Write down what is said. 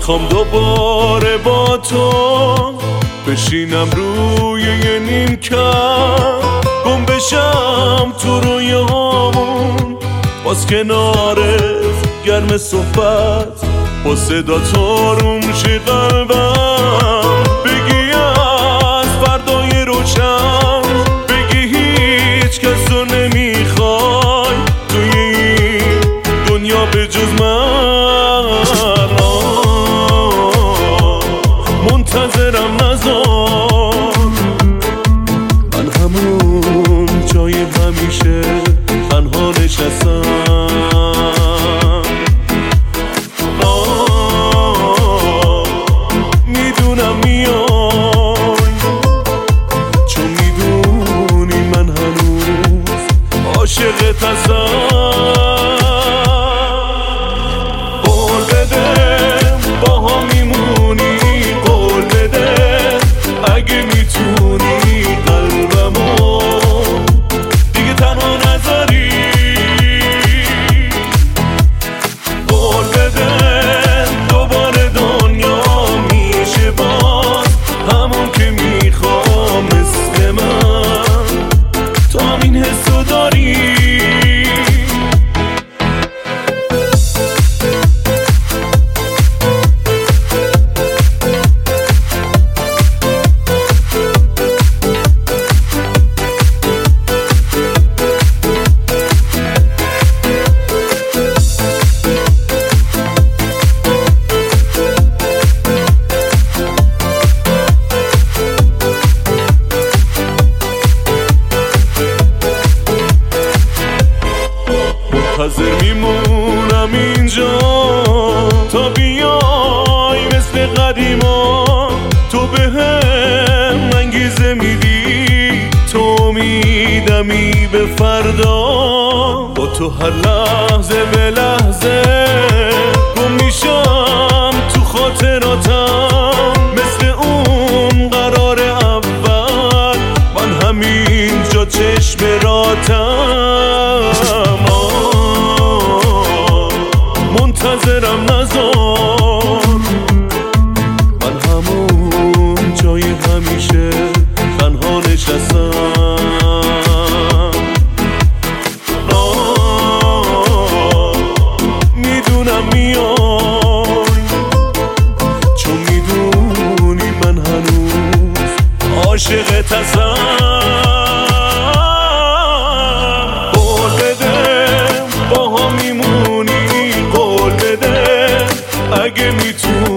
خوام دوباره با تو بشینم روی یه نیمکت، گم بشم تو رویامون، باز کنارت گرم صحبت، با صدا تارون شه قلبم، بگی از فردای روشن، بگی هیچ کس رو نمیخوای توی این دنیا به جز من. منتظرم نذار، من همون جای همیشه تنها نشستم. میدونم میای، چون میدونی من هنوز عاشقت هستم. قول بده با هم میمونی، قول بده اگه میتونی قلبمو دیگه تنها نذاری. قول بده دوباره دنیا میشه باز همون که میخوام، مثل من تو همین حسو داری. منتظر میمونم اینجا تا بیای، مثل قدیما تو بهم انگیزه میدی، تو امیدمی به فردا، با تو هر لحظه به لحظه گم میشم تو خاطراتم، مثل اون قرار اول من همینجا چشم راتم. منتظرم نذار، من همون جای همیشه تنها نشستم. میدونم میای، چون میدونی من هنوز عاشقت هستم. قول بده با هم میمونی، قول بده اگه میتونی